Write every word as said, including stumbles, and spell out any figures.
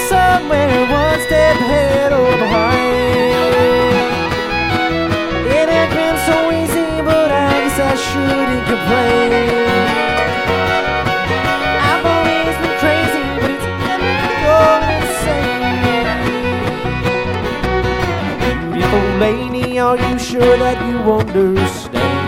somewhere one step ahead or behind. It ain't been so easy, but I guess I shouldn't complain. I've always been crazy, but it's never going insane. Beautiful lady, are you sure that you understand?